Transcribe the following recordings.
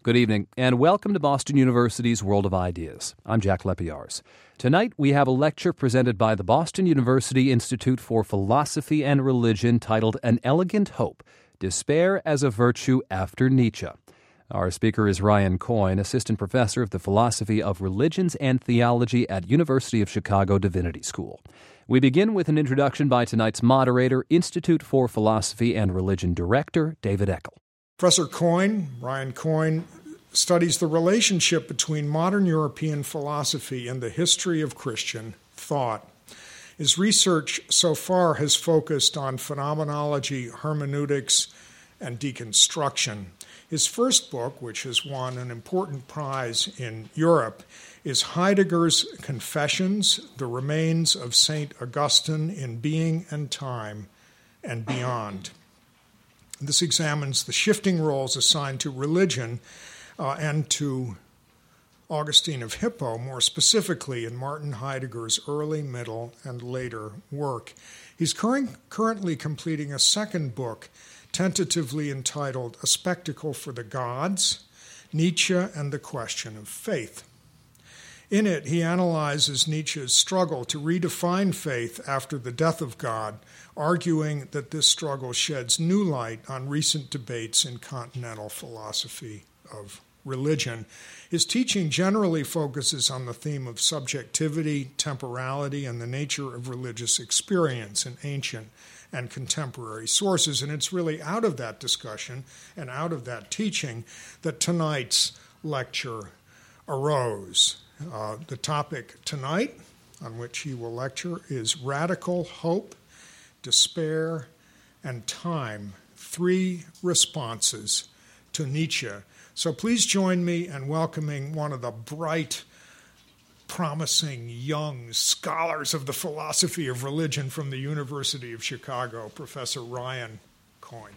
Good evening, and welcome to Boston University's World of Ideas. I'm Jack Lepiarz. Tonight, we have a lecture presented by the Boston University Institute for Philosophy and Religion titled An Elegant Hope, Despair as a Virtue After Nietzsche. Our speaker is Ryan Coyne, Assistant Professor of the Philosophy of Religions and Theology at University of Chicago Divinity School. We begin with an introduction by tonight's moderator, Institute for Philosophy and Religion Director, David Eckel. Professor Coyne, Ryan Coyne, studies the relationship between modern European philosophy and the history of Christian thought. His research so far has focused on phenomenology, hermeneutics, and deconstruction. His first book, which has won an important prize in Europe, is Heidegger's Confessions, The Remains of St. Augustine in Being and Time and Beyond. This examines the shifting roles assigned to religion and to Augustine of Hippo, more specifically in Martin Heidegger's early, middle, and later work. He's currently completing a second book, tentatively entitled A Spectacle for the Gods, Nietzsche and the Question of Faith. In it, he analyzes Nietzsche's struggle to redefine faith after the death of God, arguing that this struggle sheds new light on recent debates in continental philosophy of religion. His teaching generally focuses on the theme of subjectivity, temporality, and the nature of religious experience in ancient and contemporary sources. And it's really out of that discussion and out of that teaching that tonight's lecture arose. The topic tonight on which he will lecture is Radical Hope, Despair, and Time, 3 responses to Nietzsche. So please join me in welcoming one of the bright, promising young scholars of the philosophy of religion from the University of Chicago, Professor Ryan Coyne.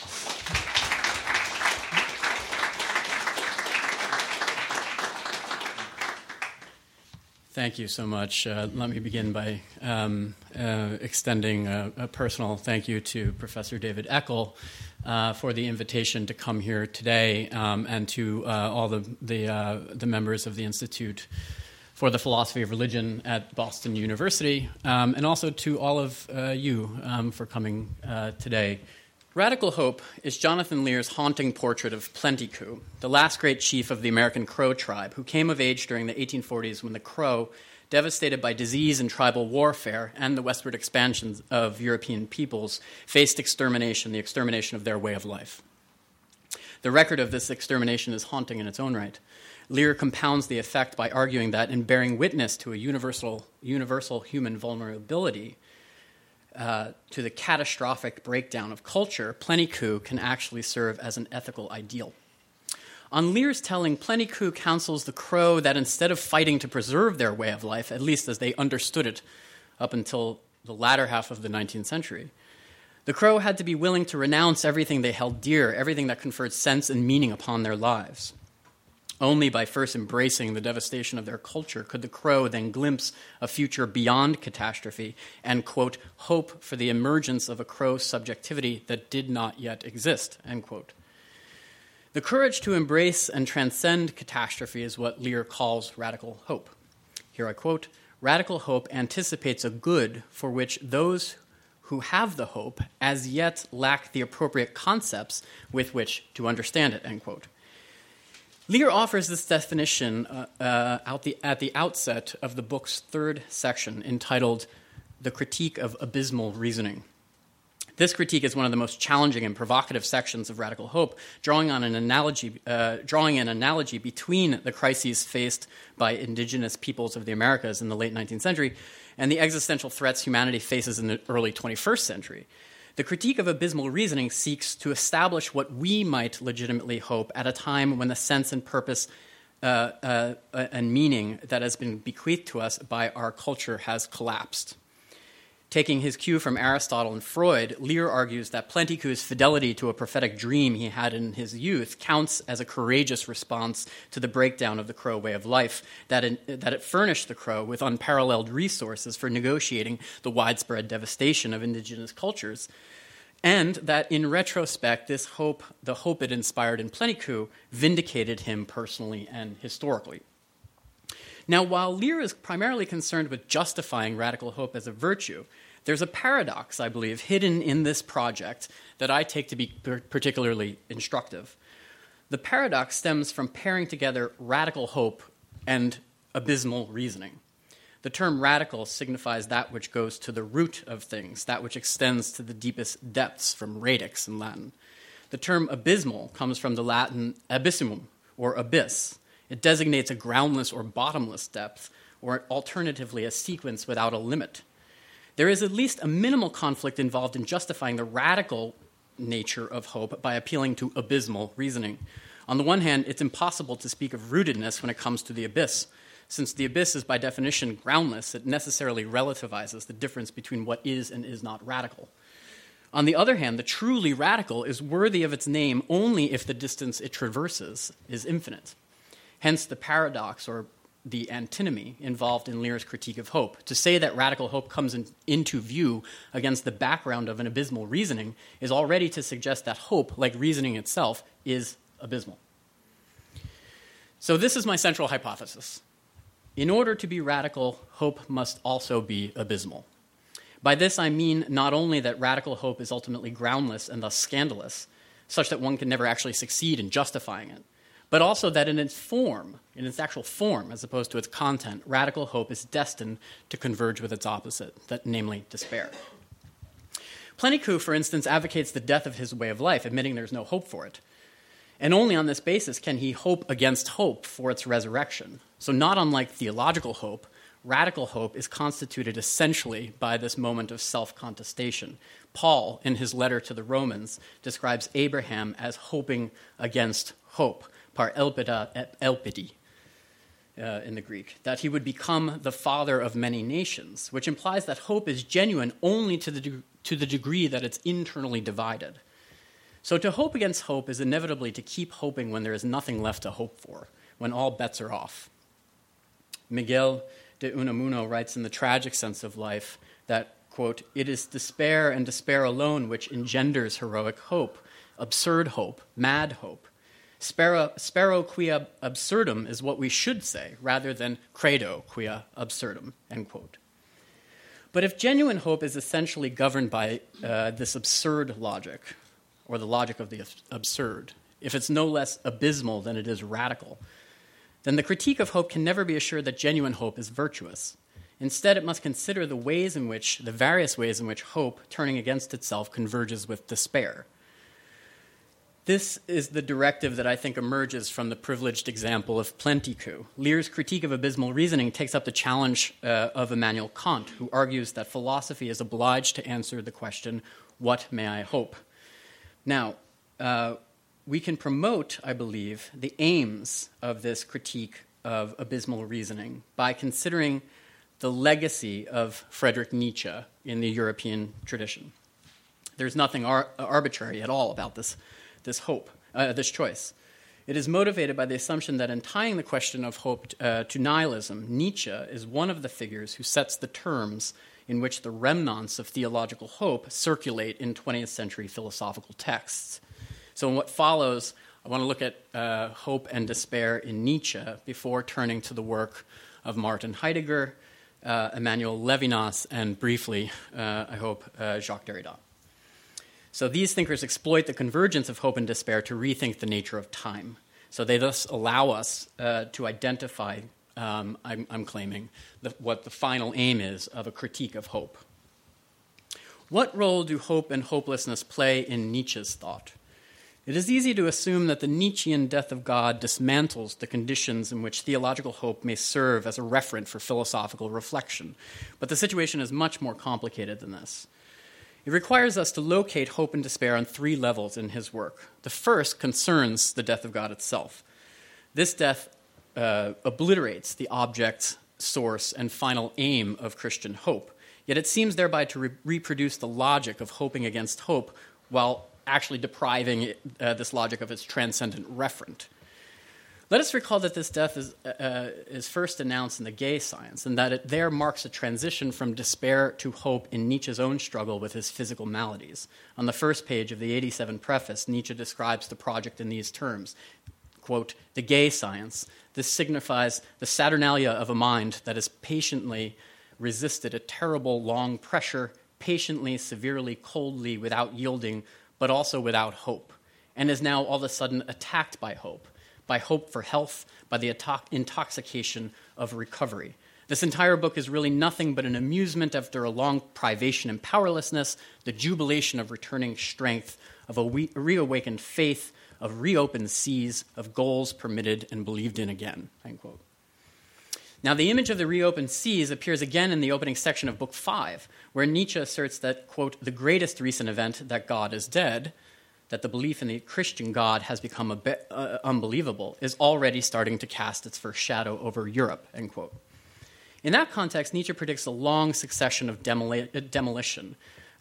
Thank you so much. Let me begin by extending a personal thank you to Professor David Eckel for the invitation to come here today, and to all the members of the Institute for the Philosophy of Religion at Boston University, and also to all of you for coming today. Radical Hope is Jonathan Lear's haunting portrait of Plenty-Coup, the last great chief of the American Crow tribe, who came of age during the 1840s when the Crow, devastated by disease and tribal warfare and the westward expansion of European peoples, faced extermination, the extermination of their way of life. The record of this extermination is haunting in its own right. Lear compounds the effect by arguing that in bearing witness to a universal human vulnerability, to the catastrophic breakdown of culture, Plenty-Coup can actually serve as an ethical ideal. On Lear's telling, Plenty-Coup counsels the Crow that instead of fighting to preserve their way of life, at least as they understood it up until the latter half of the 19th century, the Crow had to be willing to renounce everything they held dear, everything that conferred sense and meaning upon their lives. Only by first embracing the devastation of their culture could the Crow then glimpse a future beyond catastrophe and, quote, hope for the emergence of a Crow subjectivity that did not yet exist, end quote. The courage to embrace and transcend catastrophe is what Lear calls radical hope. Here I quote, "Radical hope anticipates a good for which those who have the hope as yet lack the appropriate concepts with which to understand it," end quote. Lear offers this definition at the outset of the book's third section, entitled The Critique of Abysmal Reasoning. This critique is one of the most challenging and provocative sections of Radical Hope, drawing an analogy between the crises faced by indigenous peoples of the Americas in the late 19th century and the existential threats humanity faces in the early 21st century. The critique of abysmal reasoning seeks to establish what we might legitimately hope at a time when the sense and purpose and meaning that has been bequeathed to us by our culture has collapsed. Taking his cue from Aristotle and Freud, Lear argues that Plenty-Coup's fidelity to a prophetic dream he had in his youth counts as a courageous response to the breakdown of the Crow way of life, that it furnished the Crow with unparalleled resources for negotiating the widespread devastation of indigenous cultures and that in retrospect, the hope it inspired in Plénicoup, vindicated him personally and historically. Now, while Lear is primarily concerned with justifying radical hope as a virtue, there's a paradox, I believe, hidden in this project that I take to be particularly instructive. The paradox stems from pairing together radical hope and abysmal reasoning. The term radical signifies that which goes to the root of things, that which extends to the deepest depths, from radix in Latin. The term abysmal comes from the Latin abyssimum, or abyss. It designates a groundless or bottomless depth, or alternatively a sequence without a limit. There is at least a minimal conflict involved in justifying the radical nature of hope by appealing to abysmal reasoning. On the one hand, it's impossible to speak of rootedness when it comes to the abyss. Since the abyss is by definition groundless, it necessarily relativizes the difference between what is and is not radical. On the other hand, the truly radical is worthy of its name only if the distance it traverses is infinite. Hence the paradox, or the antinomy, involved in Lear's critique of hope. To say that radical hope comes into view against the background of an abysmal reasoning is already to suggest that hope, like reasoning itself, is abysmal. So this is my central hypothesis. In order to be radical, hope must also be abysmal. By this I mean not only that radical hope is ultimately groundless and thus scandalous, such that one can never actually succeed in justifying it, but also that in its form, in its actual form, as opposed to its content, radical hope is destined to converge with its opposite, that namely despair. Plénicoup, for instance, advocates the death of his way of life, admitting there's no hope for it. And only on this basis can he hope against hope for its resurrection. So not unlike theological hope, radical hope is constituted essentially by this moment of self-contestation. Paul, in his letter to the Romans, describes Abraham as hoping against hope, par elpida et elpidi in the Greek, that he would become the father of many nations, which implies that hope is genuine only to the degree that it's internally divided. So to hope against hope is inevitably to keep hoping when there is nothing left to hope for, when all bets are off. Miguel de Unamuno writes in The Tragic Sense of Life that, quote, "It is despair and despair alone which engenders heroic hope, absurd hope, mad hope. Spero quia absurdum is what we should say, rather than credo quia absurdum," end quote. But if genuine hope is essentially governed by this absurd logic, or the logic of the absurd, if it's no less abysmal than it is radical, then the critique of hope can never be assured that genuine hope is virtuous. Instead, it must consider the various ways in which hope, turning against itself, converges with despair. This is the directive that I think emerges from the privileged example of Plénicoup. Lear's critique of abysmal reasoning takes up the challenge of Immanuel Kant, who argues that philosophy is obliged to answer the question, what may I hope? Now, we can promote, I believe, the aims of this critique of abysmal reasoning by considering the legacy of Friedrich Nietzsche in the European tradition. There's nothing arbitrary at all about this choice. It is motivated by the assumption that in tying the question of hope to nihilism, Nietzsche is one of the figures who sets the terms in which the remnants of theological hope circulate in 20th century philosophical texts. So in what follows, I want to look at hope and despair in Nietzsche before turning to the work of Martin Heidegger, Emmanuel Levinas, and briefly, I hope, Jacques Derrida. So these thinkers exploit the convergence of hope and despair to rethink the nature of time. So they thus allow us to identify, I'm claiming, what the final aim is of a critique of hope. What role do hope and hopelessness play in Nietzsche's thought? It is easy to assume that the Nietzschean death of God dismantles the conditions in which theological hope may serve as a referent for philosophical reflection. But the situation is much more complicated than this. It requires us to locate hope and despair on three levels in his work. The first concerns the death of God itself. This death obliterates the object, source, and final aim of Christian hope, yet it seems thereby to reproduce the logic of hoping against hope while actually depriving this logic of its transcendent referent. Let us recall that this death is first announced in the Gay Science, and that it there marks a transition from despair to hope in Nietzsche's own struggle with his physical maladies. On the first page of the 87 preface, Nietzsche describes the project in these terms, quote, "The Gay Science. This signifies the saturnalia of a mind that has patiently resisted a terrible long pressure, patiently, severely, coldly, without yielding, but also without hope, and is now all of a sudden attacked by hope for health, by the intoxication of recovery. This entire book is really nothing but an amusement after a long privation and powerlessness, the jubilation of returning strength, of a reawakened faith, of reopened seas, of goals permitted and believed in again," end quote. Now, the image of the reopened seas appears again in the opening section of Book 5, where Nietzsche asserts that, quote, "the greatest recent event, that God is dead, that the belief in the Christian God has become a bit unbelievable, is already starting to cast its first shadow over Europe," end quote. In that context, Nietzsche predicts a long succession of demolition,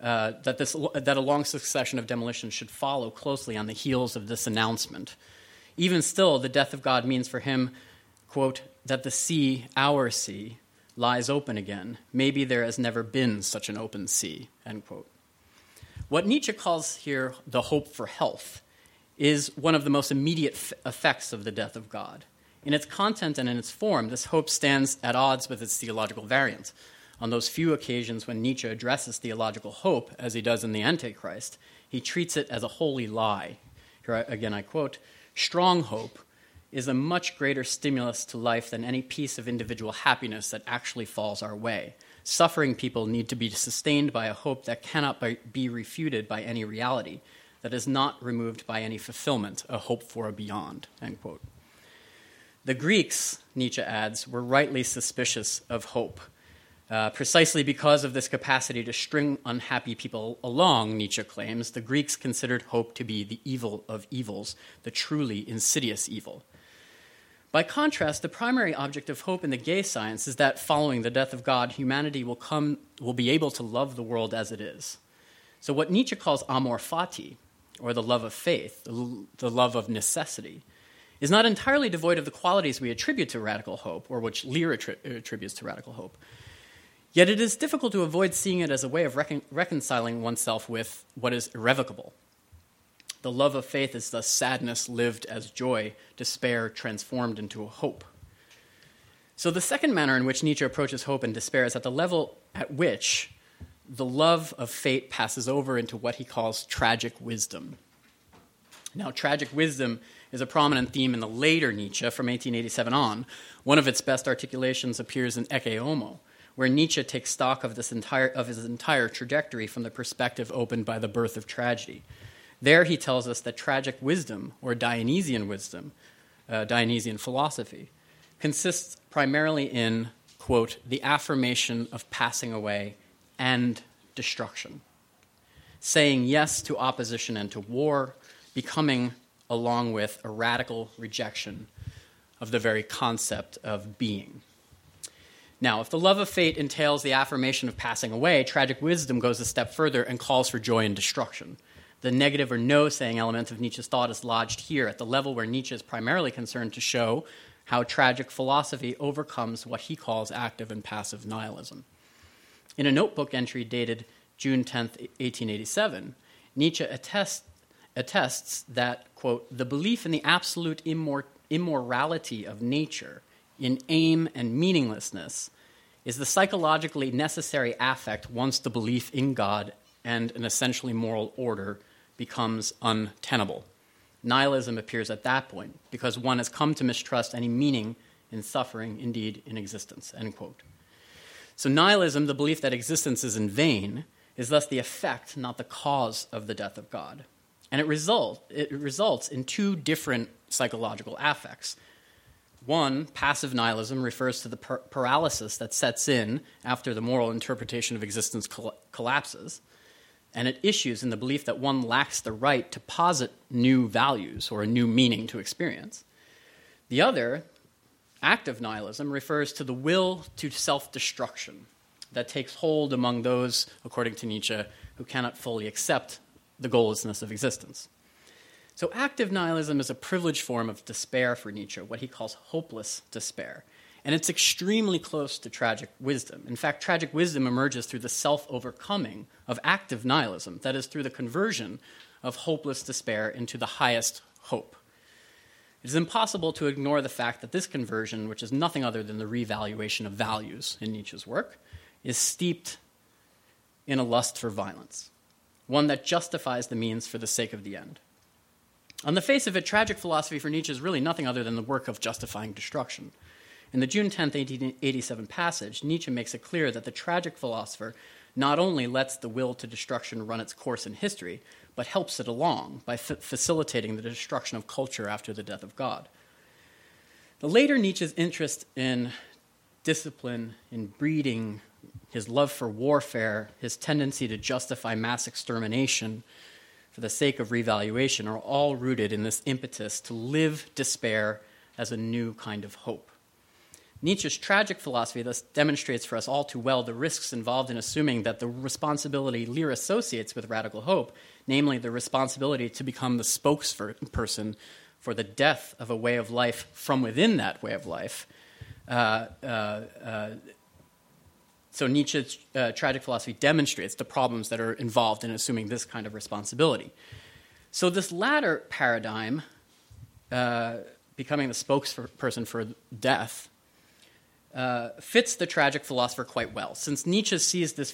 that a long succession of demolition should follow closely on the heels of this announcement. Even still, the death of God means for him, quote, "that the sea, our sea, lies open again. Maybe there has never been such an open sea," end quote. What Nietzsche calls here the hope for health is one of the most immediate effects of the death of God. In its content and in its form, this hope stands at odds with its theological variant. On those few occasions when Nietzsche addresses theological hope, as he does in The Antichrist, he treats it as a holy lie. Here again I quote, "Strong hope is a much greater stimulus to life than any piece of individual happiness that actually falls our way. Suffering people need to be sustained by a hope that cannot be refuted by any reality, that is not removed by any fulfillment, a hope for a beyond," end quote. The Greeks, Nietzsche adds, were rightly suspicious of hope. Precisely because of this capacity to string unhappy people along, Nietzsche claims, the Greeks considered hope to be the evil of evils, the truly insidious evil. By contrast, the primary object of hope in the Gay Science is that following the death of God, humanity will be able to love the world as it is. So what Nietzsche calls amor fati, or the love of faith, the love of necessity, is not entirely devoid of the qualities we attribute to radical hope, or which Lear attributes to radical hope. Yet it is difficult to avoid seeing it as a way of reconciling oneself with what is irrevocable. The love of faith is thus sadness lived as joy, despair transformed into a hope. So the second manner in which Nietzsche approaches hope and despair is at the level at which the love of fate passes over into what he calls tragic wisdom. Now, tragic wisdom is a prominent theme in the later Nietzsche from 1887 on. One of its best articulations appears in Ecce Homo, where Nietzsche takes stock of his entire trajectory from the perspective opened by the birth of tragedy. There he tells us that tragic wisdom, or Dionysian wisdom, Dionysian philosophy, consists primarily in, quote, "the affirmation of passing away and destruction, saying yes to opposition and to war, becoming, along with, a radical rejection of the very concept of being." Now, if the love of fate entails the affirmation of passing away, tragic wisdom goes a step further and calls for joy and destruction. The negative or no-saying element of Nietzsche's thought is lodged here at the level where Nietzsche is primarily concerned to show how tragic philosophy overcomes what he calls active and passive nihilism. In a notebook entry dated June 10, 1887, Nietzsche attests that, quote, "the belief in the absolute immorality of nature, in aim and meaninglessness, is the psychologically necessary affect once the belief in God and an essentially moral order becomes untenable. Nihilism appears at that point because one has come to mistrust any meaning in suffering, indeed in existence," end quote. So nihilism, the belief that existence is in vain, is thus the effect, not the cause of the death of God. And it results in two different psychological affects. One, passive nihilism, refers to the paralysis that sets in after the moral interpretation of existence collapses, and it issues in the belief that one lacks the right to posit new values or a new meaning to experience. The other, active nihilism, refers to the will to self-destruction that takes hold among those, according to Nietzsche, who cannot fully accept the goallessness of existence. So active nihilism is a privileged form of despair for Nietzsche, what he calls hopeless despair. And it's extremely close to tragic wisdom. In fact, tragic wisdom emerges through the self-overcoming of active nihilism, that is, through the conversion of hopeless despair into the highest hope. It is impossible to ignore the fact that this conversion, which is nothing other than the revaluation of values in Nietzsche's work, is steeped in a lust for violence, one that justifies the means for the sake of the end. On the face of it, tragic philosophy for Nietzsche is really nothing other than the work of justifying destruction. In the June 10, 1887 passage, Nietzsche makes it clear that the tragic philosopher not only lets the will to destruction run its course in history, but helps it along by facilitating the destruction of culture after the death of God. The later Nietzsche's interest in discipline, in breeding, his love for warfare, his tendency to justify mass extermination for the sake of revaluation are all rooted in this impetus to live despair as a new kind of hope. Nietzsche's tragic philosophy thus demonstrates for us all too well the risks involved in assuming that the responsibility Lear associates with radical hope, namely the responsibility to become the spokesperson for the death of a way of life from within that way of life. So Nietzsche's tragic philosophy demonstrates the problems that are involved in assuming this kind of responsibility. So this latter paradigm, becoming the spokesperson for death, fits the tragic philosopher quite well, since Nietzsche sees in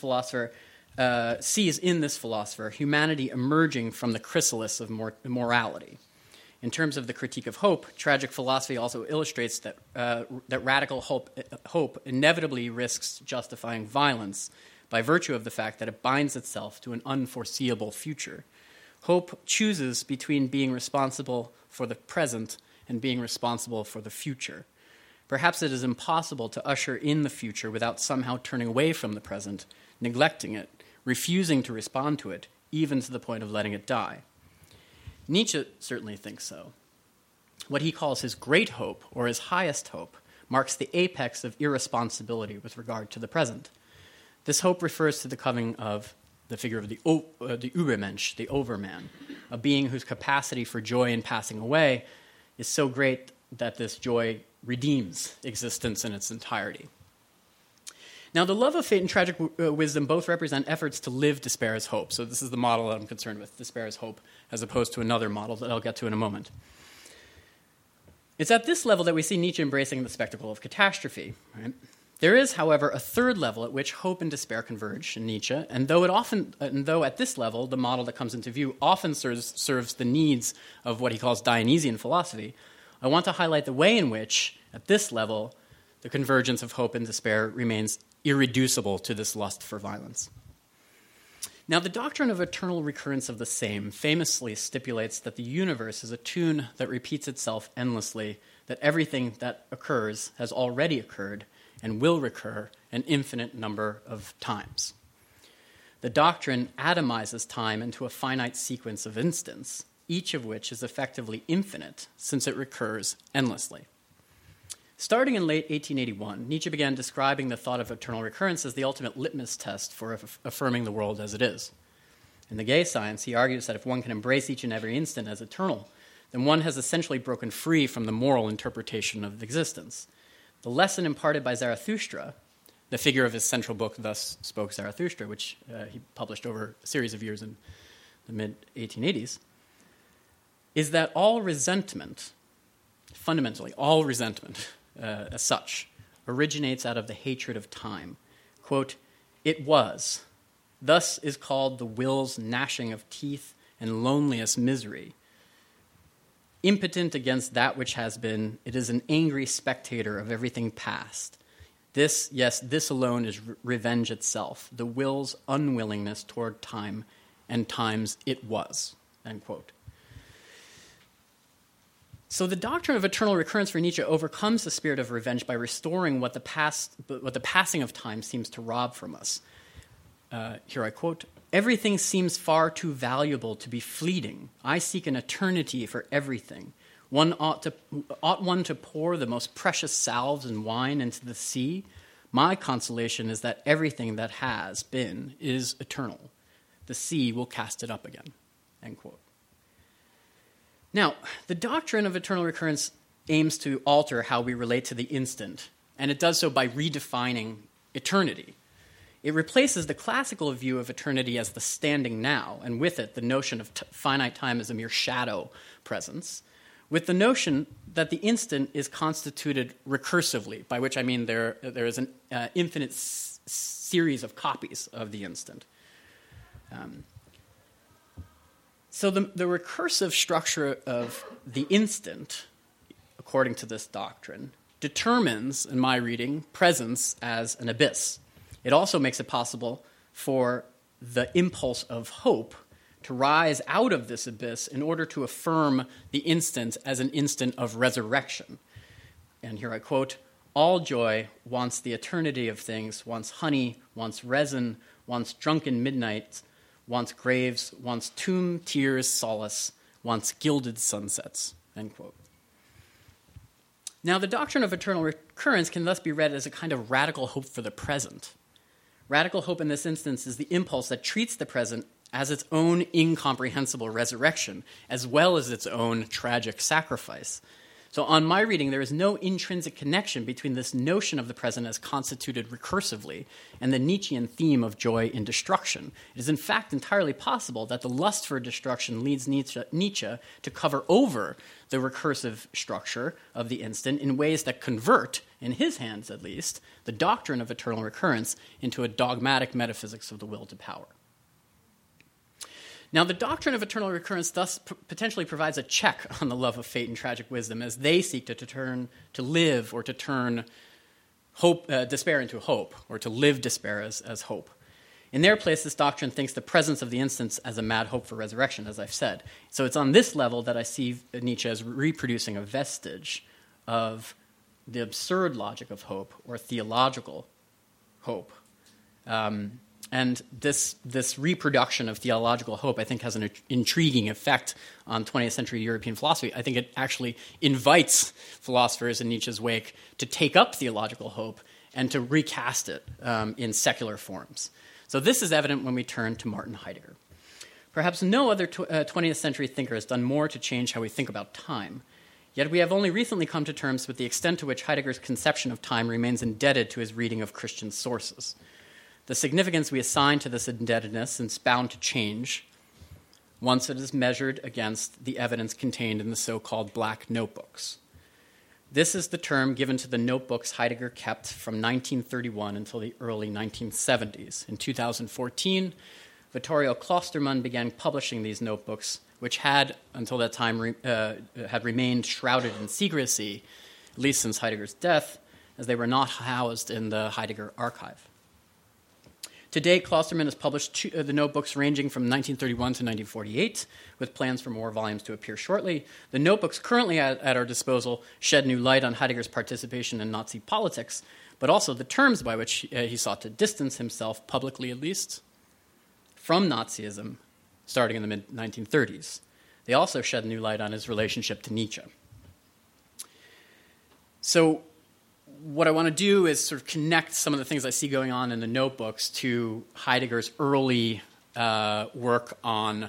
this philosopher humanity emerging from the chrysalis of morality. In terms of the critique of hope, tragic philosophy also illustrates that radical hope inevitably risks justifying violence by virtue of the fact that it binds itself to an unforeseeable future. Hope chooses between being responsible for the present and being responsible for the future. Perhaps it is impossible to usher in the future without somehow turning away from the present, neglecting it, refusing to respond to it, even to the point of letting it die. Nietzsche certainly thinks so. What he calls his great hope, or his highest hope, marks the apex of irresponsibility with regard to the present. This hope refers to the coming of the figure of the Übermensch, the overman, a being whose capacity for joy in passing away is so great that this joy redeems existence in its entirety. Now, the love of fate and tragic wisdom both represent efforts to live despair as hope. So this is the model that I'm concerned with, despair as hope, as opposed to another model that I'll get to in a moment. It's at this level that we see Nietzsche embracing the spectacle of catastrophe. Right? There is, however, a third level at which hope and despair converge in Nietzsche, and though at this level the model that comes into view often serves the needs of what he calls Dionysian philosophy, I want to highlight the way in which, at this level, the convergence of hope and despair remains irreducible to this lust for violence. Now, the doctrine of eternal recurrence of the same famously stipulates that the universe is a tune that repeats itself endlessly, that everything that occurs has already occurred and will recur an infinite number of times. The doctrine atomizes time into a finite sequence of instants, each of which is effectively infinite since it recurs endlessly. Starting in late 1881, Nietzsche began describing the thought of eternal recurrence as the ultimate litmus test for affirming the world as it is. In The Gay Science, he argues that if one can embrace each and every instant as eternal, then one has essentially broken free from the moral interpretation of existence. The lesson imparted by Zarathustra, the figure of his central book, Thus Spoke Zarathustra, which he published over a series of years in the mid-1880s, is that all resentment, fundamentally, all resentment, as such, originates out of the hatred of time. Quote, "It was. Thus is called the will's gnashing of teeth and loneliest misery. Impotent against that which has been, it is an angry spectator of everything past. This, yes, this alone is revenge itself, the will's unwillingness toward time and time's it was." End quote. So the doctrine of eternal recurrence for Nietzsche overcomes the spirit of revenge by restoring what the passing of time seems to rob from us. Here I quote, "Everything seems far too valuable to be fleeting. I seek an eternity for everything. Ought one to pour the most precious salves and wine into the sea? My consolation is that everything that has been is eternal. The sea will cast it up again." End quote. Now, the doctrine of eternal recurrence aims to alter how we relate to the instant, and it does so by redefining eternity. It replaces the classical view of eternity as the standing now, and with it the notion of finite time as a mere shadow presence, with the notion that the instant is constituted recursively, by which I mean there is an infinite series of copies of the instant. So the recursive structure of the instant, according to this doctrine, determines, in my reading, presence as an abyss. It also makes it possible for the impulse of hope to rise out of this abyss in order to affirm the instant as an instant of resurrection. And here I quote, "All joy wants the eternity of things, wants honey, wants resin, wants drunken midnights, wants graves, wants tomb tears solace, wants gilded sunsets," end quote. Now, the doctrine of eternal recurrence can thus be read as a kind of radical hope for the present. Radical hope in this instance is the impulse that treats the present as its own incomprehensible resurrection, as well as its own tragic sacrifice. So on my reading, there is no intrinsic connection between this notion of the present as constituted recursively and the Nietzschean theme of joy in destruction. It is in fact entirely possible that the lust for destruction leads Nietzsche to cover over the recursive structure of the instant in ways that convert, in his hands at least, the doctrine of eternal recurrence into a dogmatic metaphysics of the will to power. Now, the doctrine of eternal recurrence thus potentially provides a check on the love of fate and tragic wisdom as they seek to turn hope, despair into hope, or to live despair as hope. In their place, this doctrine thinks the presence of the instance as a mad hope for resurrection, as I've said. So it's on this level that I see Nietzsche as reproducing a vestige of the absurd logic of hope, or theological hope. And this reproduction of theological hope, I think, has an intriguing effect on 20th century European philosophy. I think it actually invites philosophers in Nietzsche's wake to take up theological hope and to recast it in secular forms. So this is evident when we turn to Martin Heidegger. Perhaps no other 20th century thinker has done more to change how we think about time. Yet we have only recently come to terms with the extent to which Heidegger's conception of time remains indebted to his reading of Christian sources. The significance we assign to this indebtedness is bound to change once it is measured against the evidence contained in the so-called Black Notebooks. This is the term given to the notebooks Heidegger kept from 1931 until the early 1970s. In 2014, Vittorio Klosterman began publishing these notebooks, which had, until that time, had remained shrouded in secrecy, at least since Heidegger's death, as they were not housed in the Heidegger archive. To date, Klosterman has published the notebooks ranging from 1931 to 1948, with plans for more volumes to appear shortly. The notebooks currently at our disposal shed new light on Heidegger's participation in Nazi politics, but also the terms by which he sought to distance himself, publicly at least, from Nazism, starting in the mid-1930s. They also shed new light on his relationship to Nietzsche. So what I want to do is sort of connect some of the things I see going on in the notebooks to Heidegger's early work on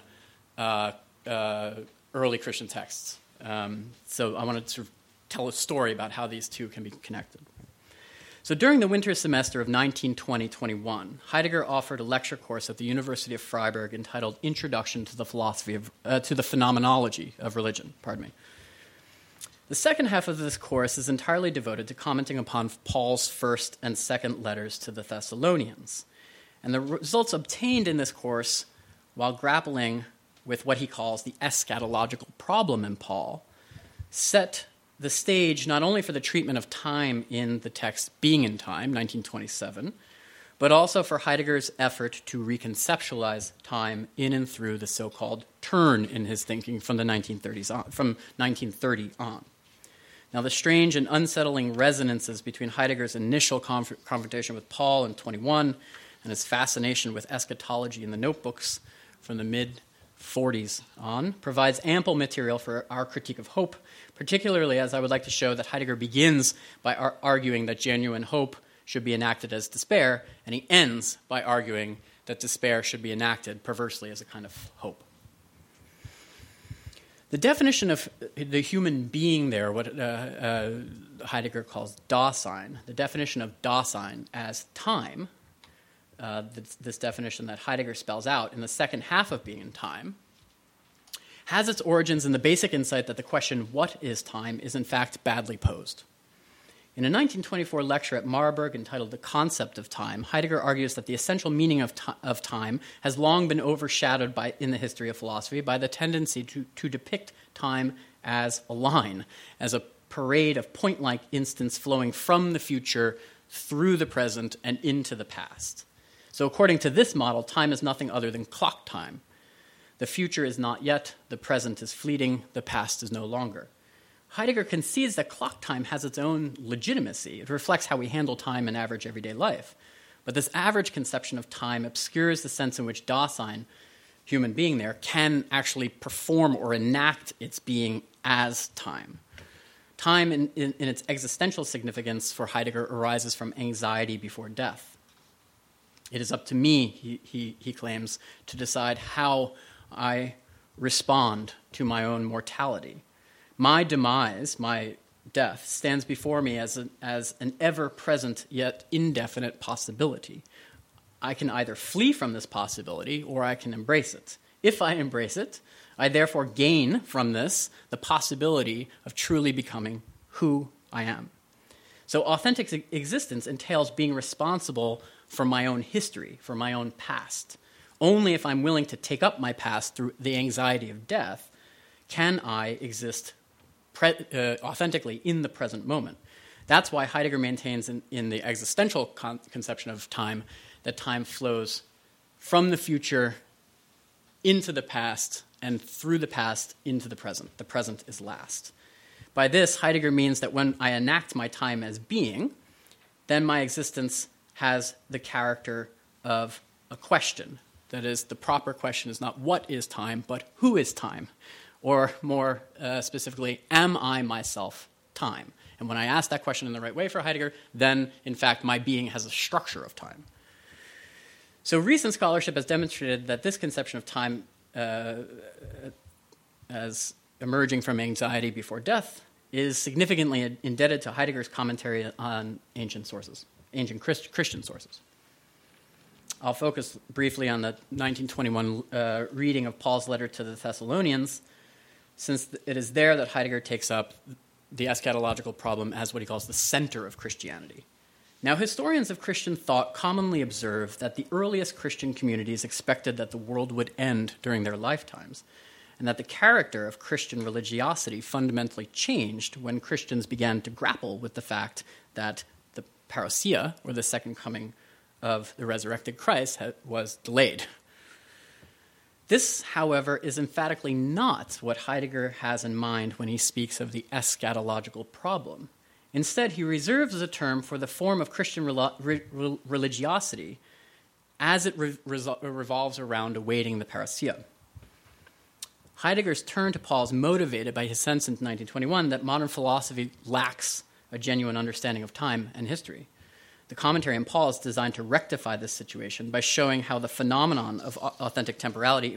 early Christian texts. So I want to sort of tell a story about how these two can be connected. So during the winter semester of 1920-21, Heidegger offered a lecture course at the University of Freiburg entitled Introduction to the Phenomenology of Religion. The second half of this course is entirely devoted to commenting upon Paul's first and second letters to the Thessalonians. And the results obtained in this course, while grappling with what he calls the eschatological problem in Paul, set the stage not only for the treatment of time in the text Being in Time, 1927, but also for Heidegger's effort to reconceptualize time in and through the so-called turn in his thinking from the 1930s on, from 1930 on. Now, the strange and unsettling resonances between Heidegger's initial confrontation with Paul in 21 and his fascination with eschatology in the notebooks from the mid-40s on provides ample material for our critique of hope, particularly as I would like to show that Heidegger begins by arguing that genuine hope should be enacted as despair, and he ends by arguing that despair should be enacted perversely as a kind of hope. The definition of the human being there, what Heidegger calls Dasein, the definition of Dasein as time, this definition that Heidegger spells out in the second half of Being and Time, has its origins in the basic insight that the question, what is time, is in fact badly posed. In a 1924 lecture at Marburg entitled The Concept of Time, Heidegger argues that the essential meaning of time has long been overshadowed in the history of philosophy by the tendency to depict time as a line, as a parade of point-like instants flowing from the future through the present and into the past. So according to this model, time is nothing other than clock time. The future is not yet, the present is fleeting, the past is no longer. Heidegger concedes that clock time has its own legitimacy. It reflects how we handle time in average everyday life. But this average conception of time obscures the sense in which Dasein, human being there, can actually perform or enact its being as time. Time, in its existential significance for Heidegger, arises from anxiety before death. It is up to me, he claims, to decide how I respond to my own mortality. My demise, my death, stands before me as an ever-present yet indefinite possibility. I can either flee from this possibility or I can embrace it. If I embrace it, I therefore gain from this the possibility of truly becoming who I am. So authentic existence entails being responsible for my own history, for my own past. Only if I'm willing to take up my past through the anxiety of death can I exist authentically in the present moment. That's why Heidegger maintains in the existential conception of time that time flows from the future into the past and through the past into the present. The present is last. By this, Heidegger means that when I enact my time as being, then my existence has the character of a question. That is, the proper question is not what is time, but who is time? Or more specifically, am I myself time? And when I ask that question in the right way for Heidegger, then, in fact, my being has a structure of time. So recent scholarship has demonstrated that this conception of time as emerging from anxiety before death is significantly indebted to Heidegger's commentary on ancient Christian sources. I'll focus briefly on the 1921 reading of Paul's letter to the Thessalonians, since it is there that Heidegger takes up the eschatological problem as what he calls the center of Christianity. Now, historians of Christian thought commonly observe that the earliest Christian communities expected that the world would end during their lifetimes, and that the character of Christian religiosity fundamentally changed when Christians began to grapple with the fact that the parousia, or the second coming of the resurrected Christ, was delayed. This, however, is emphatically not what Heidegger has in mind when he speaks of the eschatological problem. Instead, he reserves the term for the form of Christian religiosity as it revolves around awaiting the parousia. Heidegger's turn to Paul is motivated by his sense in 1921 that modern philosophy lacks a genuine understanding of time and history. The commentary on Paul is designed to rectify this situation by showing how the phenomenon of authentic temporality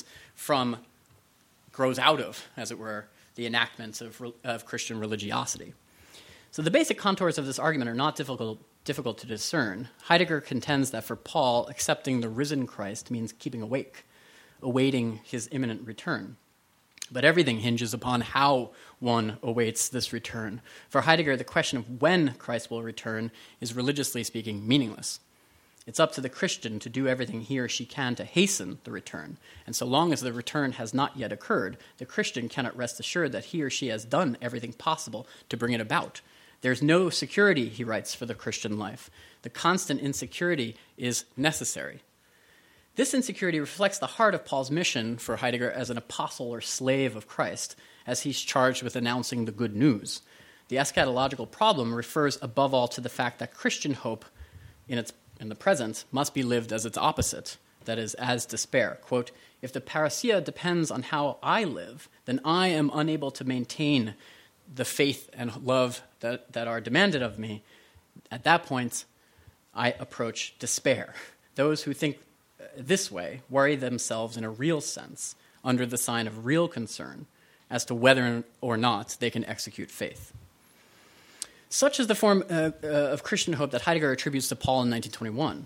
grows out of, as it were, the enactments of Christian religiosity. So the basic contours of this argument are not difficult to discern. Heidegger contends that for Paul, accepting the risen Christ means keeping awake, awaiting his imminent return. But everything hinges upon how one awaits this return. For Heidegger, the question of when Christ will return is, religiously speaking, meaningless. It's up to the Christian to do everything he or she can to hasten the return. And so long as the return has not yet occurred, the Christian cannot rest assured that he or she has done everything possible to bring it about. There's no security, he writes, for the Christian life. The constant insecurity is necessary. This insecurity reflects the heart of Paul's mission for Heidegger as an apostle or slave of Christ, as he's charged with announcing the good news. The eschatological problem refers above all to the fact that Christian hope in the present must be lived as its opposite, that is, as despair. Quote, if the parousia depends on how I live, then I am unable to maintain the faith and love that are demanded of me. At that point, I approach despair. Those who think this way worry themselves in a real sense, under the sign of real concern, as to whether or not they can execute faith. Such is the form of Christian hope that Heidegger attributes to Paul in 1921.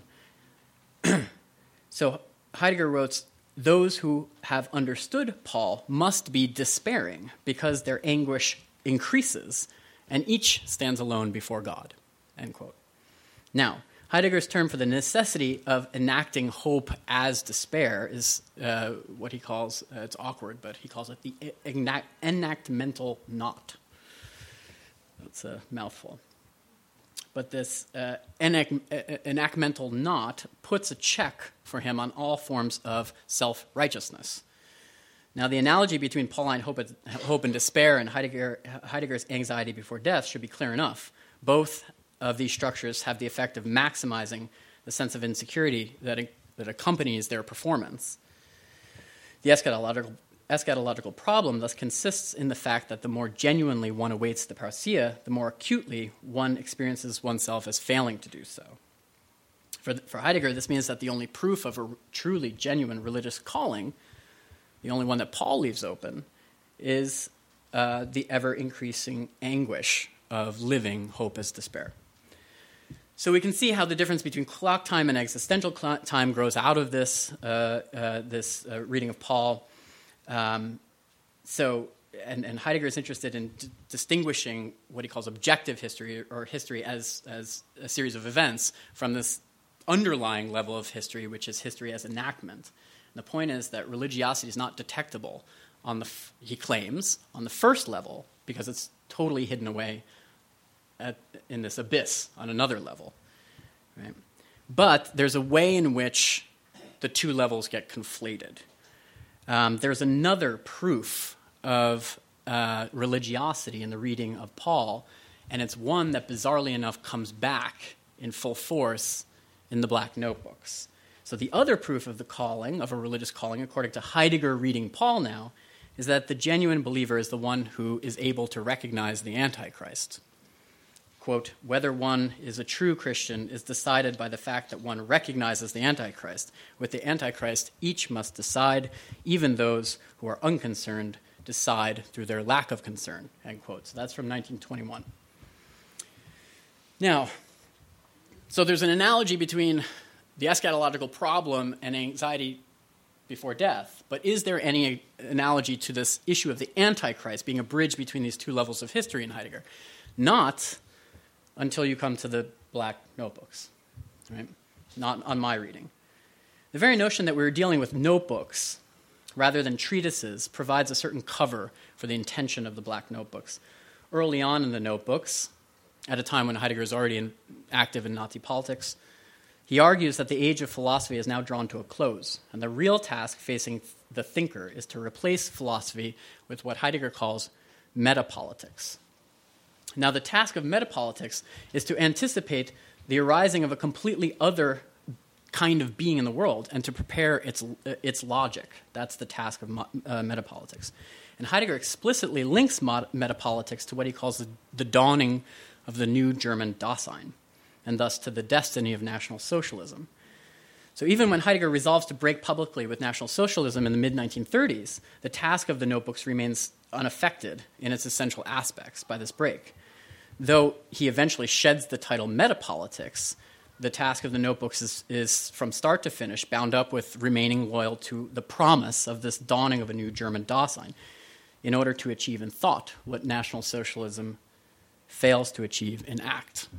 So Heidegger wrote, "Those who have understood Paul must be despairing because their anguish increases, and each stands alone before God." End quote. Now, Heidegger's term for the necessity of enacting hope as despair is what he calls, it's awkward, but he calls it the enactmental knot. That's a mouthful. But this enactmental knot puts a check for him on all forms of self-righteousness. Now, the analogy between Pauline hope and despair and Heidegger's anxiety before death should be clear enough. Both of these structures have the effect of maximizing the sense of insecurity that accompanies their performance. The eschatological problem thus consists in the fact that the more genuinely one awaits the parousia, the more acutely one experiences oneself as failing to do so. For Heidegger, this means that the only proof of a truly genuine religious calling, the only one that Paul leaves open, is the ever-increasing anguish of living hope as despair. So we can see how the difference between clock time and existential time grows out of this reading of Paul. And Heidegger is interested in distinguishing what he calls objective history, or history as a series of events, from this underlying level of history, which is history as enactment. And the point is that religiosity is not detectable he claims, on the first level, because it's totally hidden away in this abyss on another level. Right? But there's a way in which the two levels get conflated. There's another proof of religiosity in the reading of Paul, and it's one that bizarrely enough comes back in full force in the Black Notebooks. So the other proof of the calling, of a religious calling, according to Heidegger reading Paul now, is that the genuine believer is the one who is able to recognize the Antichrist. Quote, "Whether one is a true Christian is decided by the fact that one recognizes the Antichrist. With the Antichrist, each must decide, even those who are unconcerned decide through their lack of concern." End quote. So that's from 1921. Now, so there's an analogy between the eschatological problem and anxiety before death, but is there any analogy to this issue of the Antichrist being a bridge between these two levels of history in Heidegger? Not until you come to the Black Notebooks, right? Not on my reading. The very notion that we're dealing with notebooks rather than treatises provides a certain cover for the intention of the Black Notebooks. Early on in the notebooks, at a time when Heidegger is already active in Nazi politics, he argues that the age of philosophy is now drawn to a close, and the real task facing the thinker is to replace philosophy with what Heidegger calls metapolitics. Now, the task of metapolitics is to anticipate the arising of a completely other kind of being in the world and to prepare its logic. That's the task of metapolitics. And Heidegger explicitly links metapolitics to what he calls the dawning of the new German Dasein, and thus to the destiny of National Socialism. So even when Heidegger resolves to break publicly with National Socialism in the mid-1930s, the task of the notebooks remains unaffected in its essential aspects by this break. Though he eventually sheds the title Metapolitics, the task of the notebooks is from start to finish bound up with remaining loyal to the promise of this dawning of a new German Dasein in order to achieve in thought what National Socialism fails to achieve in act.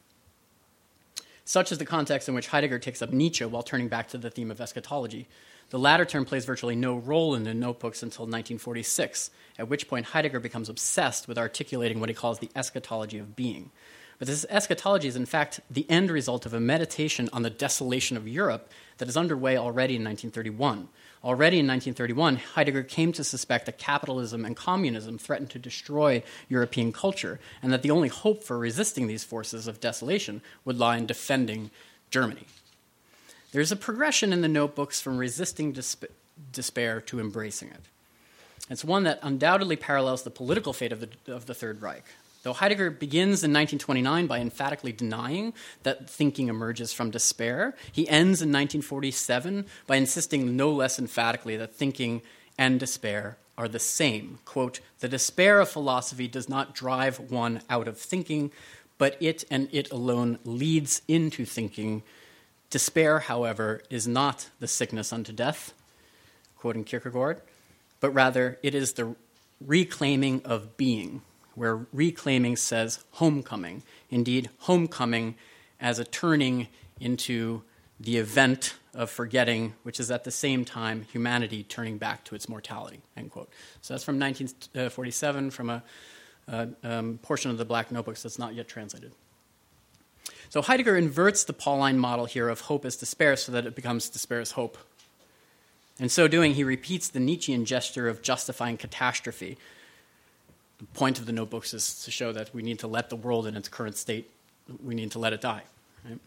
Such is the context in which Heidegger takes up Nietzsche while turning back to the theme of eschatology. The latter term plays virtually no role in the notebooks until 1946, at which point Heidegger becomes obsessed with articulating what he calls the eschatology of being. But this eschatology is in fact the end result of a meditation on the desolation of Europe that is underway already in 1931. Already in 1931, Heidegger came to suspect that capitalism and communism threatened to destroy European culture, and that the only hope for resisting these forces of desolation would lie in defending Germany. There's a progression in the notebooks from resisting despair to embracing it. It's one that undoubtedly parallels the political fate of the Third Reich. Though Heidegger begins in 1929 by emphatically denying that thinking emerges from despair, he ends in 1947 by insisting no less emphatically that thinking and despair are the same. Quote, the despair of philosophy does not drive one out of thinking, but it and it alone leads into thinking. Despair, however, is not the sickness unto death, quoting Kierkegaard, but rather it is the reclaiming of being, where reclaiming says homecoming. Indeed, homecoming as a turning into the event of forgetting, which is at the same time humanity turning back to its mortality, end quote. So that's from 1947, from a portion of the Black Notebooks that's not yet translated. So Heidegger inverts the Pauline model here of hope as despair so that it becomes despair as hope. In so doing, he repeats the Nietzschean gesture of justifying catastrophe. The point of the notebooks is to show that we need to let the world in its current state, we need to let it die. Right?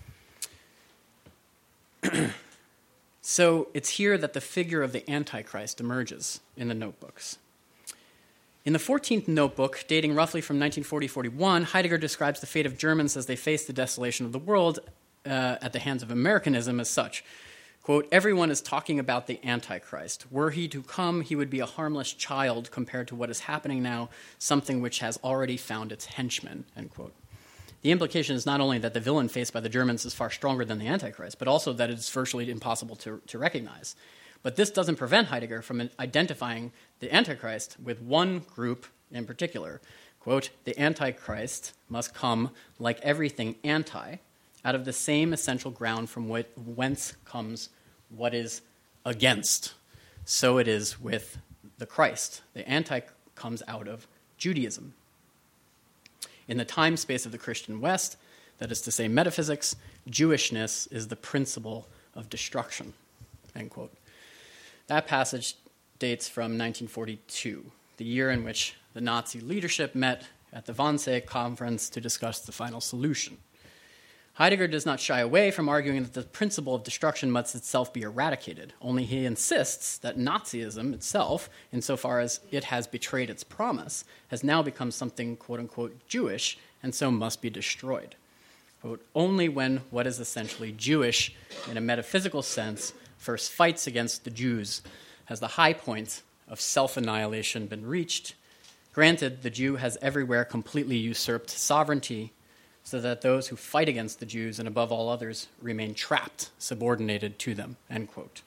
So it's here that the figure of the Antichrist emerges in the notebooks. In the 14th notebook, dating roughly from 1940-41, Heidegger describes the fate of Germans as they face the desolation of the world at the hands of Americanism as such. Quote, everyone is talking about the Antichrist. Were he to come, he would be a harmless child compared to what is happening now, something which has already found its henchmen, end quote. The implication is not only that the villain faced by the Germans is far stronger than the Antichrist, but also that it's virtually impossible to recognize. But this doesn't prevent Heidegger from identifying the Antichrist with one group in particular. Quote, the Antichrist must come, like everything anti, out of the same essential ground from whence comes what is against. So it is with the Christ. The anti comes out of Judaism. In the time space of the Christian West, that is to say metaphysics, Jewishness is the principle of destruction, end quote. That passage dates from 1942, the year in which the Nazi leadership met at the Wannsee Conference to discuss the final solution. Heidegger does not shy away from arguing that the principle of destruction must itself be eradicated, only he insists that Nazism itself, insofar as it has betrayed its promise, has now become something quote-unquote Jewish and so must be destroyed. Quote, only when what is essentially Jewish in a metaphysical sense first fights against the Jews has the high point of self-annihilation been reached. Granted, the Jew has everywhere completely usurped sovereignty, so that those who fight against the Jews and above all others remain trapped, subordinated to them, end quote.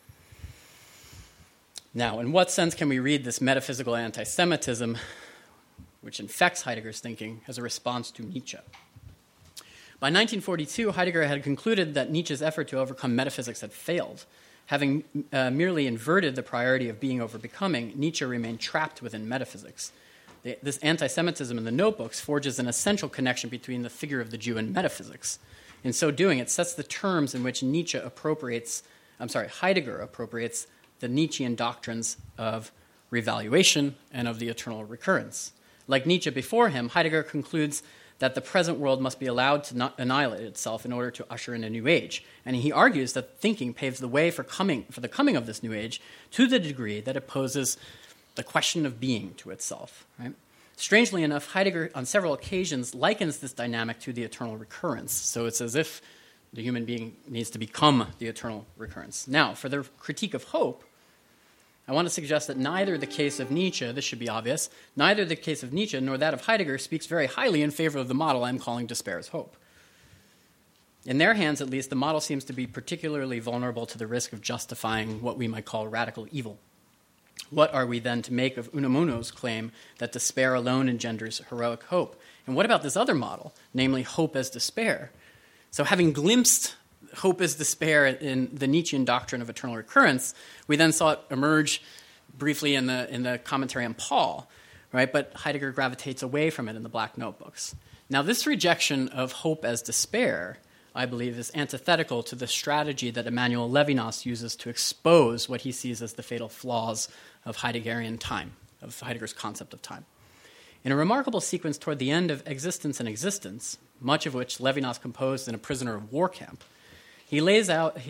Now, in what sense can we read this metaphysical anti-Semitism, which infects Heidegger's thinking, as a response to Nietzsche? By 1942, Heidegger had concluded that Nietzsche's effort to overcome metaphysics had failed. Having merely inverted the priority of being over becoming, Nietzsche remained trapped within metaphysics. This anti-Semitism in the notebooks forges an essential connection between the figure of the Jew and metaphysics. In so doing, it sets the terms in which Heidegger appropriates the Nietzschean doctrines of revaluation and of the eternal recurrence. Like Nietzsche before him, Heidegger concludes that the present world must be allowed to not annihilate itself in order to usher in a new age. And he argues that thinking paves the way for the coming of this new age to the degree that it poses the question of being to itself. Right? Strangely enough, Heidegger on several occasions likens this dynamic to the eternal recurrence. So it's as if the human being needs to become the eternal recurrence. Now, for the critique of hope, I want to suggest that neither the case of Nietzsche, this should be obvious, neither the case of Nietzsche nor that of Heidegger speaks very highly in favor of the model I'm calling despair as hope. In their hands, at least, the model seems to be particularly vulnerable to the risk of justifying what we might call radical evil. What are we then to make of Unamuno's claim that despair alone engenders heroic hope? And what about this other model, namely hope as despair? So having glimpsed hope as despair in the Nietzschean doctrine of eternal recurrence, we then saw it emerge briefly in the commentary on Paul, right? But Heidegger gravitates away from it in the Black Notebooks. Now, this rejection of hope as despair, I believe, is antithetical to the strategy that Emmanuel Levinas uses to expose what he sees as the fatal flaws of Heideggerian time, of Heidegger's concept of time. In a remarkable sequence toward the end of Existence and Existence, much of which Levinas composed in a prisoner of war camp, he lays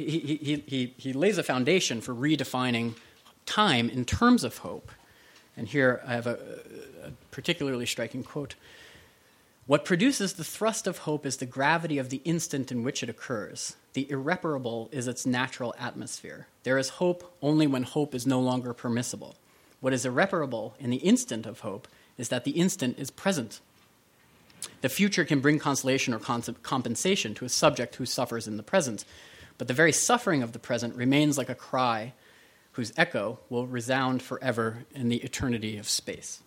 a foundation for redefining time in terms of hope. And here I have a particularly striking quote. What produces the thrust of hope is the gravity of the instant in which it occurs. The irreparable is its natural atmosphere. There is hope only when hope is no longer permissible. What is irreparable in the instant of hope is that the instant is present. The future can bring consolation or compensation to a subject who suffers in the present, but the very suffering of the present remains like a cry whose echo will resound forever in the eternity of space.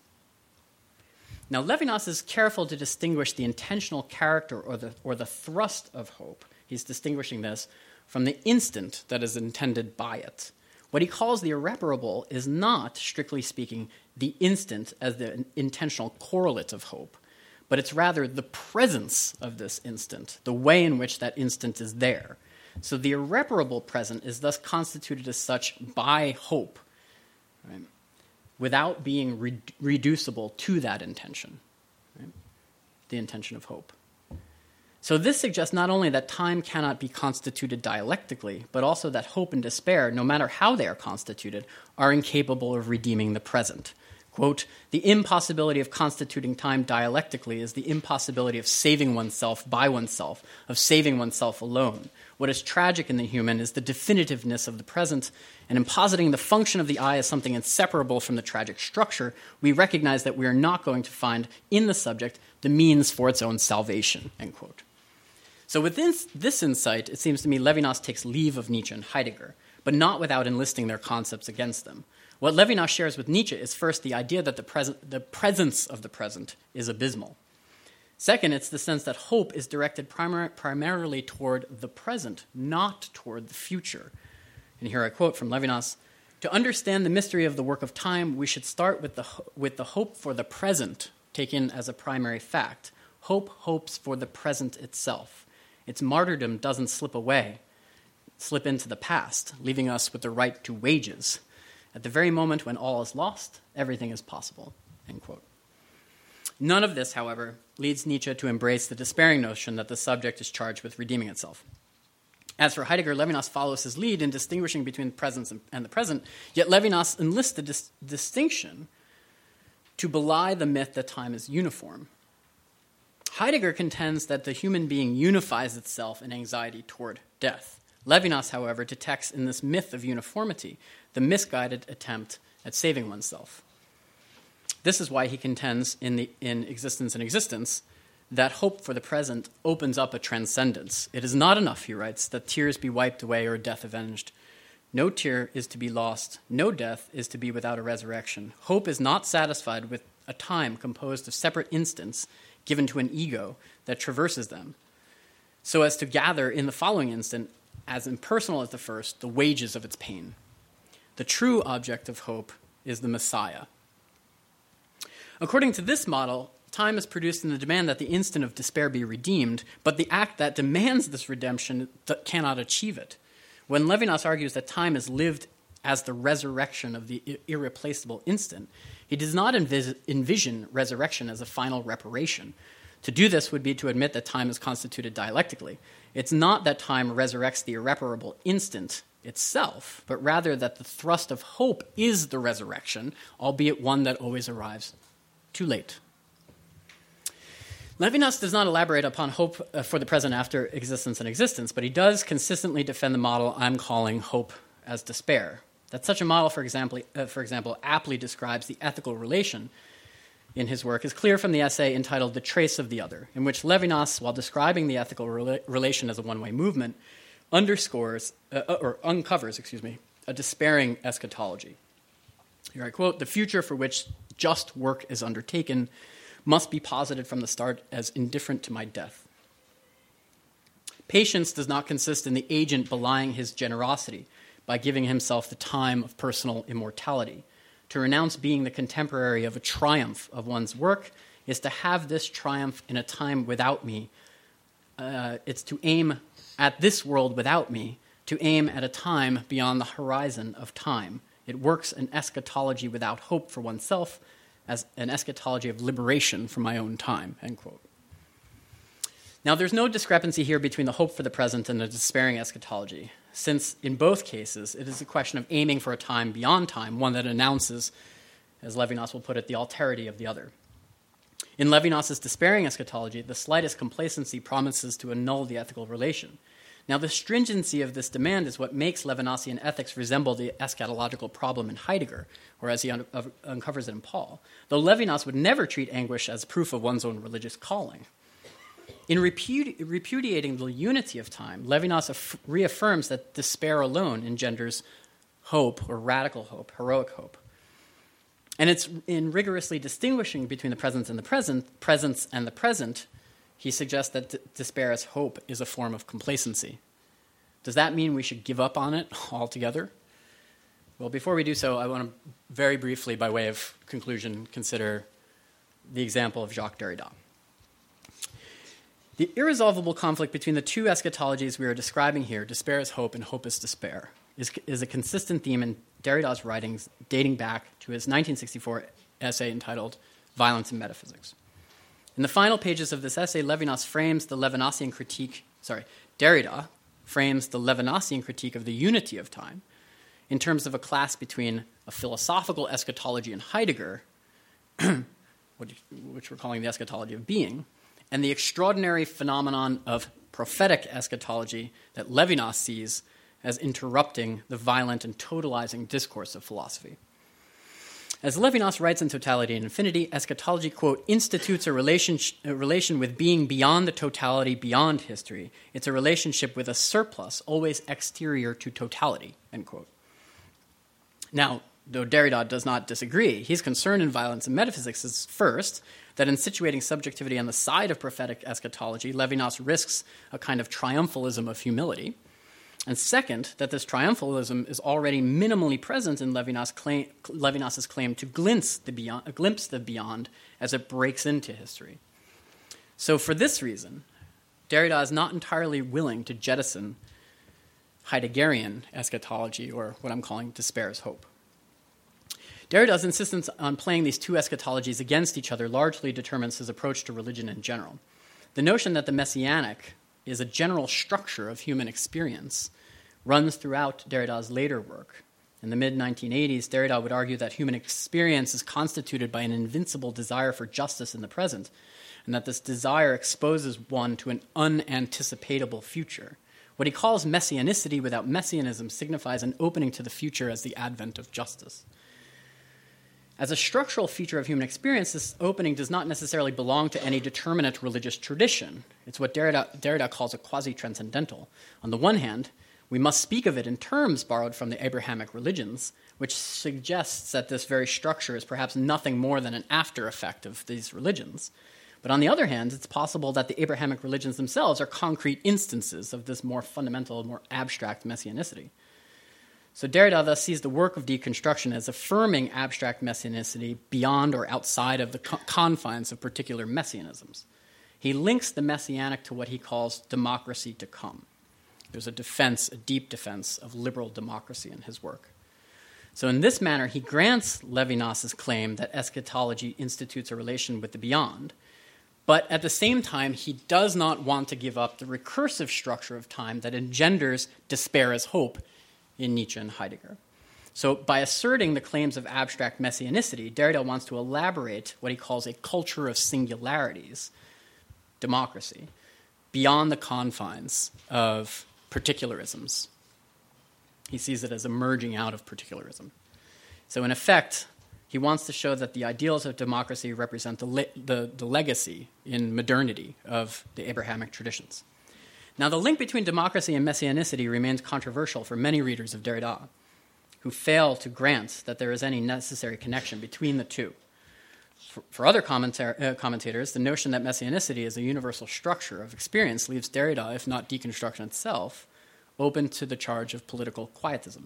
Now, Levinas is careful to distinguish the intentional character or the thrust of hope. He's distinguishing this from the instant that is intended by it. What he calls the irreparable is not, strictly speaking, the instant as the intentional correlate of hope, but it's rather the presence of this instant, the way in which that instant is there. So the irreparable present is thus constituted as such by hope, right, without being reducible to that intention, right, the intention of hope. So this suggests not only that time cannot be constituted dialectically, but also that hope and despair, no matter how they are constituted, are incapable of redeeming the present. Quote, the impossibility of constituting time dialectically is the impossibility of saving oneself by oneself, of saving oneself alone. What is tragic in the human is the definitiveness of the present, and in positing the function of the I as something inseparable from the tragic structure, we recognize that we are not going to find in the subject the means for its own salvation, end quote. So within this insight, it seems to me Levinas takes leave of Nietzsche and Heidegger, but not without enlisting their concepts against them. What Levinas shares with Nietzsche is first the idea that the presence of the present is abysmal. Second, it's the sense that hope is directed primarily toward the present, not toward the future. And here I quote from Levinas, to understand the mystery of the work of time, we should start with the hope for the present taken as a primary fact. Hope hopes for the present itself. Its martyrdom doesn't slip into the past, leaving us with the right to wages. At the very moment when all is lost, everything is possible, end quote. None of this, however, leads Nietzsche to embrace the despairing notion that the subject is charged with redeeming itself. As for Heidegger, Levinas follows his lead in distinguishing between the present and the present, yet Levinas enlists the distinction to belie the myth that time is uniform. Heidegger contends that the human being unifies itself in anxiety toward death. Levinas, however, detects in this myth of uniformity the misguided attempt at saving oneself. This is why he contends in Existence and Existence that hope for the present opens up a transcendence. It is not enough, he writes, that tears be wiped away or death avenged. No tear is to be lost, no death is to be without a resurrection. Hope is not satisfied with a time composed of separate instants given to an ego that traverses them, so as to gather in the following instant, as impersonal as the first, the wages of its pain. The true object of hope is the Messiah. According to this model, time is produced in the demand that the instant of despair be redeemed, but the act that demands this redemption cannot achieve it. When Levinas argues that time is lived as the resurrection of the irreplaceable instant, he does not envision resurrection as a final reparation. To do this would be to admit that time is constituted dialectically. It's not that time resurrects the irreparable instant itself, but rather that the thrust of hope is the resurrection, albeit one that always arrives too late. Levinas does not elaborate upon hope for the present after Existence and Existence, but he does consistently defend the model I'm calling hope as despair. That such a model, for example, aptly describes the ethical relation in his work is clear from the essay entitled The Trace of the Other, in which Levinas, while describing the ethical relation as a one-way movement, uncovers a despairing eschatology. Here I quote, "The future for which just work is undertaken must be posited from the start as indifferent to my death. Patience does not consist in the agent belying his generosity by giving himself the time of personal immortality. To renounce being the contemporary of a triumph of one's work is to have this triumph in a time without me. It's to aim at this world without me, to aim at a time beyond the horizon of time. It works an eschatology without hope for oneself as an eschatology of liberation from my own time," end quote. Now, there's no discrepancy here between the hope for the present and the despairing eschatology, since in both cases it is a question of aiming for a time beyond time, one that announces, as Levinas will put it, the alterity of the other. In Levinas's despairing eschatology, the slightest complacency promises to annul the ethical relation. Now, the stringency of this demand is what makes Levinasian ethics resemble the eschatological problem in Heidegger, or as he uncovers it in Paul, though Levinas would never treat anguish as proof of one's own religious calling. In repudiating the unity of time, Levinas reaffirms that despair alone engenders hope, or radical hope, heroic hope. And it's in rigorously distinguishing between the presence and the present, he suggests that despair as hope is a form of complacency. Does that mean we should give up on it altogether? Well, before we do so, I want to very briefly, by way of conclusion, consider the example of Jacques Derrida. The irresolvable conflict between the two eschatologies we are describing here, despair as hope and hope as despair, is a consistent theme in Derrida's writings dating back to his 1964 essay entitled Violence and Metaphysics. In the final pages of this essay, Derrida frames the Levinasian critique of the unity of time in terms of a class between a philosophical eschatology in Heidegger, which we're calling the eschatology of being, and the extraordinary phenomenon of prophetic eschatology that Levinas sees as interrupting the violent and totalizing discourse of philosophy. As Levinas writes in Totality and Infinity, eschatology, quote, institutes a relation with being beyond the totality, beyond history. It's a relationship with a surplus, always exterior to totality, end quote. Now, though Derrida does not disagree, he's concerned in Violence and Metaphysics is, first, that in situating subjectivity on the side of prophetic eschatology, Levinas risks a kind of triumphalism of humility, and second, that this triumphalism is already minimally present in Levinas's claim to glimpse the beyond as it breaks into history. So for this reason, Derrida is not entirely willing to jettison Heideggerian eschatology, or what I'm calling despair as hope. Derrida's insistence on playing these two eschatologies against each other largely determines his approach to religion in general. The notion that the messianic is a general structure of human experience runs throughout Derrida's later work. In the mid-1980s, Derrida would argue that human experience is constituted by an invincible desire for justice in the present, and that this desire exposes one to an unanticipatable future. What he calls messianicity without messianism signifies an opening to the future as the advent of justice. As a structural feature of human experience, this opening does not necessarily belong to any determinate religious tradition. It's what Derrida calls a quasi-transcendental. On the one hand, we must speak of it in terms borrowed from the Abrahamic religions, which suggests that this very structure is perhaps nothing more than an after effect of these religions. But on the other hand, it's possible that the Abrahamic religions themselves are concrete instances of this more fundamental, more abstract messianicity. So Derrida thus sees the work of deconstruction as affirming abstract messianicity beyond or outside of the confines of particular messianisms. He links the messianic to what he calls democracy to come. There's a deep defense of liberal democracy in his work. So in this manner, he grants Levinas's claim that eschatology institutes a relation with the beyond, but at the same time, he does not want to give up the recursive structure of time that engenders despair as hope in Nietzsche and Heidegger. So by asserting the claims of abstract messianicity, Derrida wants to elaborate what he calls a culture of singularities, democracy, beyond the confines of particularisms. He sees it as emerging out of particularism. So in effect, he wants to show that the ideals of democracy represent the legacy in modernity of the Abrahamic traditions. Now, the link between democracy and messianicity remains controversial for many readers of Derrida, who fail to grant that there is any necessary connection between the two. For other commentators, the notion that messianicity is a universal structure of experience leaves Derrida, if not deconstruction itself, open to the charge of political quietism.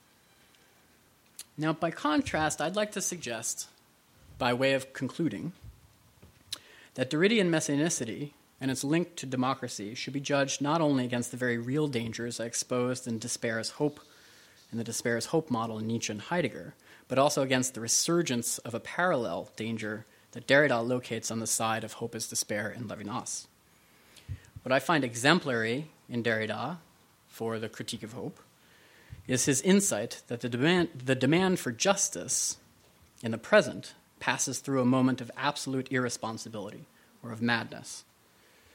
Now, by contrast, I'd like to suggest, by way of concluding, that Derridean messianicity and its link to democracy should be judged not only against the very real dangers exposed in Despair as Hope, in the Despair as Hope model in Nietzsche and Heidegger, but also against the resurgence of a parallel danger that Derrida locates on the side of Hope as Despair in Levinas. What I find exemplary in Derrida for the critique of hope is his insight that the demand for justice in the present passes through a moment of absolute irresponsibility or of madness.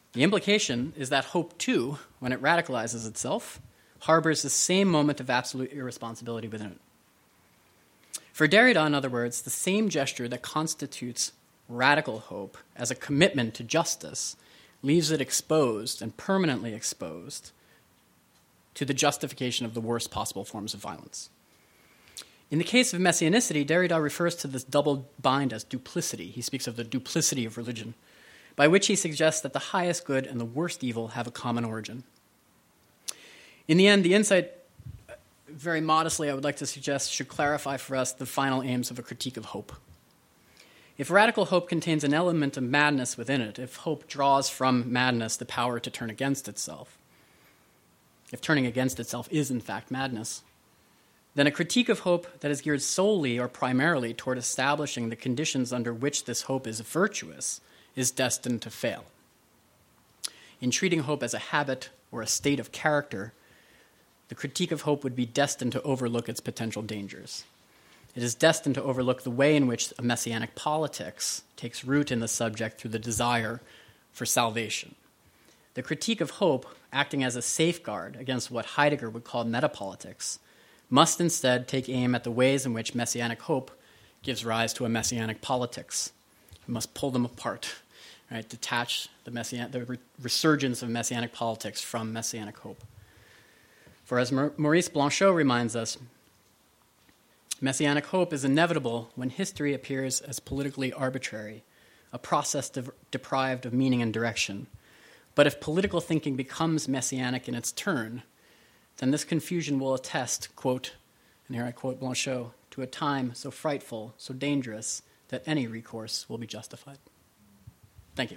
The implication is that hope, too, when it radicalizes itself, harbors the same moment of absolute irresponsibility within it. For Derrida, in other words, the same gesture that constitutes radical hope as a commitment to justice leaves it exposed and permanently exposed to the justification of the worst possible forms of violence. In the case of messianicity, Derrida refers to this double bind as duplicity. He speaks of the duplicity of religion, by which he suggests that the highest good and the worst evil have a common origin. In the end, the insight, very modestly, I would like to suggest, should clarify for us the final aims of a critique of hope. If radical hope contains an element of madness within it, if hope draws from madness the power to turn against itself, if turning against itself is in fact madness, then a critique of hope that is geared solely or primarily toward establishing the conditions under which this hope is virtuous is destined to fail. In treating hope as a habit or a state of character, the critique of hope would be destined to overlook its potential dangers. It is destined to overlook the way in which a messianic politics takes root in the subject through the desire for salvation. The critique of hope, acting as a safeguard against what Heidegger would call metapolitics, must instead take aim at the ways in which messianic hope gives rise to a messianic politics. We must pull them apart, right? Detach the resurgence of messianic politics from messianic hope. For as Maurice Blanchot reminds us, messianic hope is inevitable when history appears as politically arbitrary, a process deprived of meaning and direction. But if political thinking becomes messianic in its turn, then this confusion will attest, quote, and here I quote Blanchot, to a time so frightful, so dangerous, that any recourse will be justified. Thank you.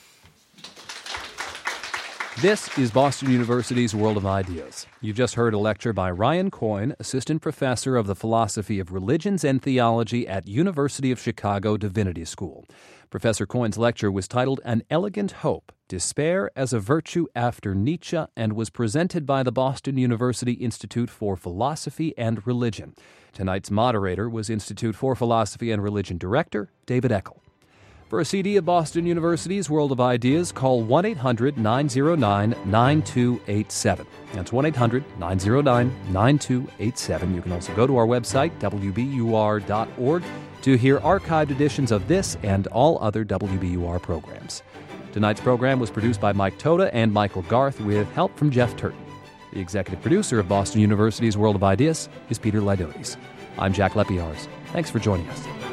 This is Boston University's World of Ideas. You've just heard a lecture by Ryan Coyne, Assistant Professor of the Philosophy of Religions and Theology at University of Chicago Divinity School. Professor Coyne's lecture was titled An Elegant Hope, Despair as a Virtue After Nietzsche, and was presented by the Boston University Institute for Philosophy and Religion. Tonight's moderator was Institute for Philosophy and Religion Director David Eckel. For a CD of Boston University's World of Ideas, call 1-800-909-9287. That's 1-800-909-9287. You can also go to our website, wbur.org, to hear archived editions of this and all other WBUR programs. Tonight's program was produced by Mike Toda and Michael Garth with help from Jeff Turton. The executive producer of Boston University's World of Ideas is Peter Lydotes. I'm Jack Lepiarz. Thanks for joining us.